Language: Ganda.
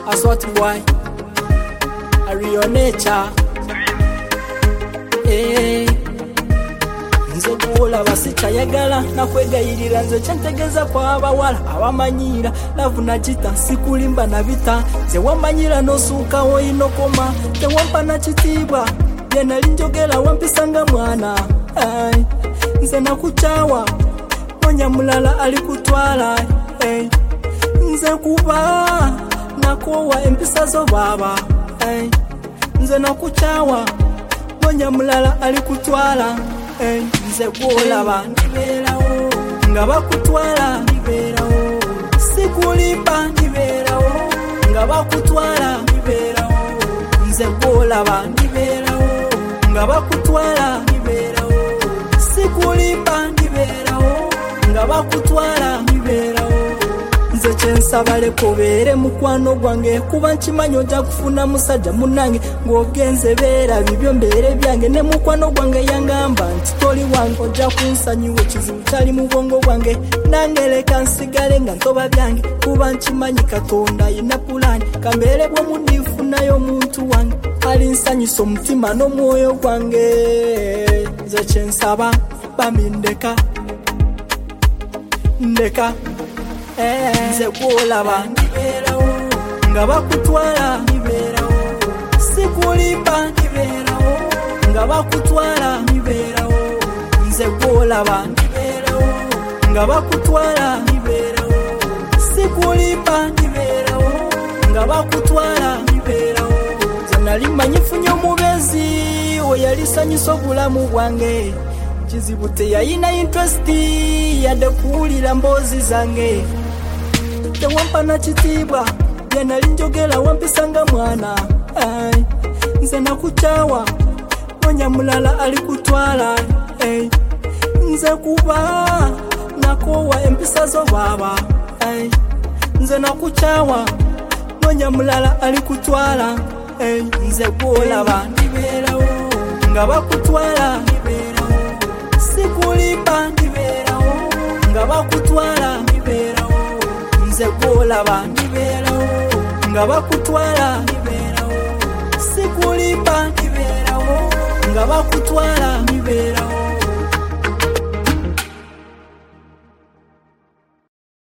Aswati boy, a real nature. Nze kuola basikyayagala nakwegayirira nze kyentegeza kw'abawala abamanyira lavu nagita sikulimba na bita nze wamanyira n'osuukawo inokoma tewampa na kitiibwa bye nali njogera wampisanga mwana nze nakukyawa nonya mulala alikutwala nze kuba nakoowa empisa zo baaba nze nakukyawa nonya mulala alikutwala nze gwolaba ndibeerawo nga bakutwala ndibeerawo sikulimba ndibeerawo nga bakutwala ndibeerawo nze gwolaba ndibeerawo nga bakutwala ndibeerawo sikulimba ndibeerawo nga bakutwala ndibeerawo nze kyensaba lekobeere mukwano gwange kuba nkimanyi ojja kufuna musajja munange ng'ogenze beera bibyo mbeere byange ne mukwano gwange yangamba nti toli wange ojja kunsonyiwa ekizibu kyali mu bwongo bwange nange leka nsigale nga ntoba byange kuba nkimanyi Katonda yina pulaani kambeere bw'omu ndifunayo omuntu wange alinsanyusa omutima n'omwoyo gwange nze kyensaba bamindeka ndeka nze gwolaba ndibeerawo nga bakutwala ndibeerawo sikulimba ndibeerawo nga bakutwala ndibeerawo nze gwolaba ndibeerawo nga bakutwala ndibeerawo sikulimba ndibeerawo nga bakutwala ndibeerawo nze nali manyifunye omubezi we yalisanyusa obulamu bwange kizibu teyayina interest yadde kuwulira mboozi zange tewampa na kitiibwa bye nali njogera wampisanga mwana nze nakukyawa nonya mulala alikutwala nze kuba nakoowa empisa zo baaba nze nakukyawa nonya mulala alikutwala nze gwolaba ndibeerawo nga bakutwala ndibeerawo sikulimba ndibeerawo nga bakutwala ndibeerawo nze gwolaba ndibeerawo nga bakutwala ndibeerawo sikulimba ndibeerawo nga bakutwala ndibeerawo